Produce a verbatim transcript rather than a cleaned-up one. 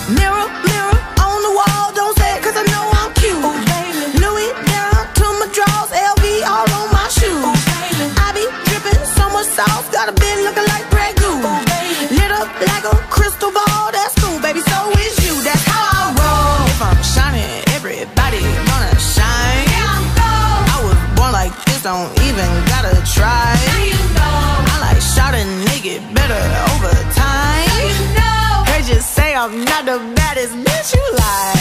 Mirror, mirror on the wall, don't say it 'cause I know I'm cute. Ooh, baby. Louis down to my drawers, L V all on my shoes. Ooh, baby. I be dripping so much sauce, got a bit looking like Grey Goose. Ooh, baby. Lit up like a crystal ball, that's cool, baby. So is you, that's how I roll. If I'm shining, everybody gonna shine. Yeah, I'm gold. I was born like this, don't even gotta try. Now you know. I like shouting, nigga, better over time. Now you know. They just say I'm not the baddest bitch you like.